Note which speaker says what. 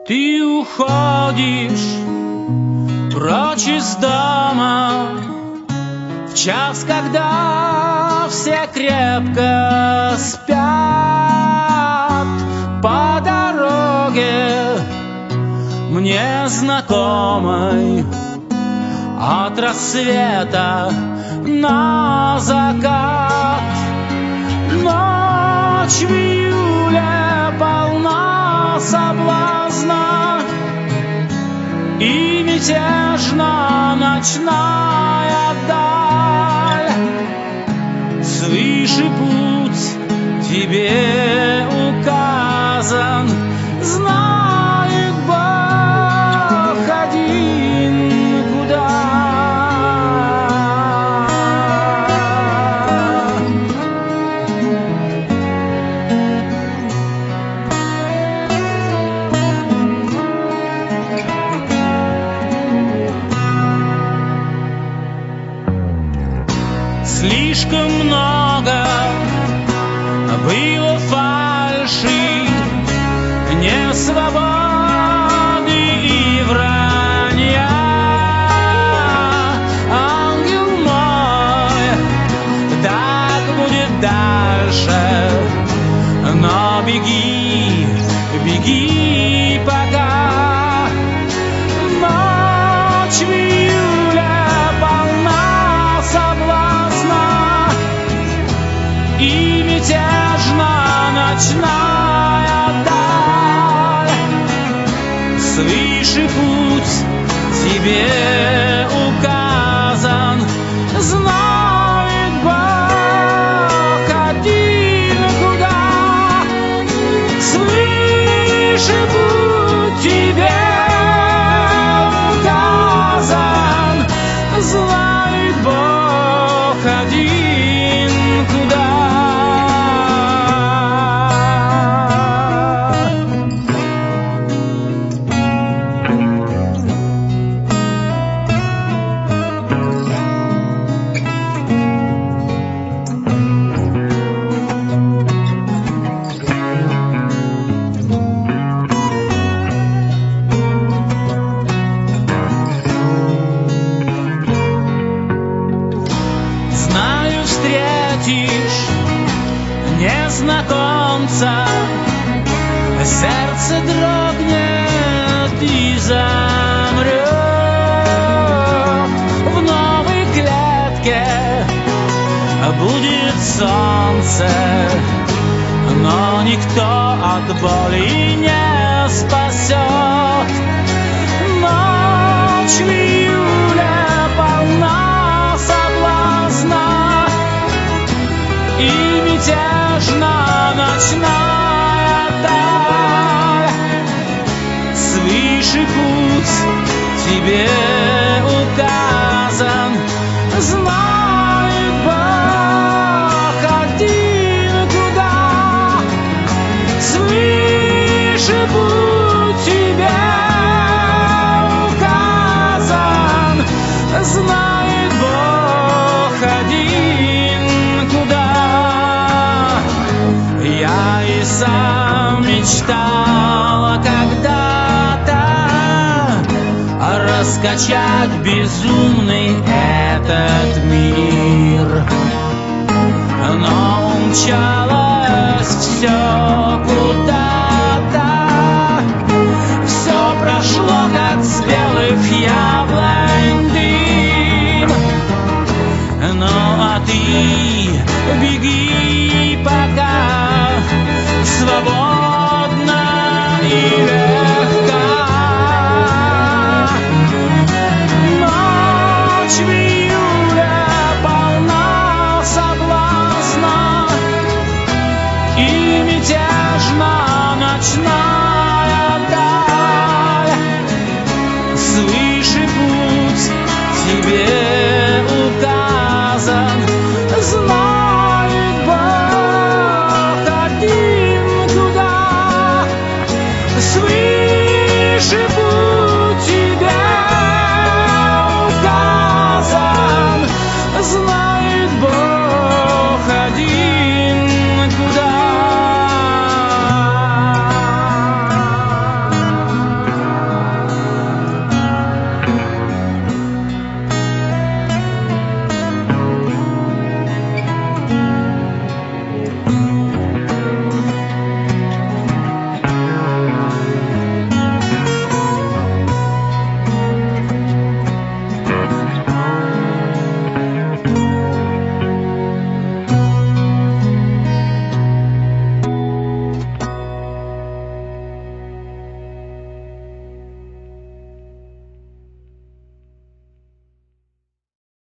Speaker 1: Ты уходишь прочь из дома в час, когда все крепко спят. По дороге мне знакомой от рассвета на закат. Ночь в июле полна соблазна, и мятежна ночная даль. Свыше путь тебе указан, знает Бог один куда. Слишком много было фальши, несвободы и вранья. Ангел мой, так будет дальше, но беги, беги пока. Ночь в июле полна соблазна, и мятежна ночная даль. Свыше путь тебе указан, знает Бог один куда. Свыше путь тебе указан, знает Бог один куда. Знаю, встретишь незнакомца, сердце дрогнет и замрет. В новой клетке будет солнце, но никто от боли не спасет. Ночь в июле полна соблазна, и мятежна ночная даль. Свыше путь тебе указан, знает Бог один куда. Свыше путь тебе указан, знает Бог один куда. Я и сам мечтала когда-то раскачать безумный этот мир, но умчалось все куда.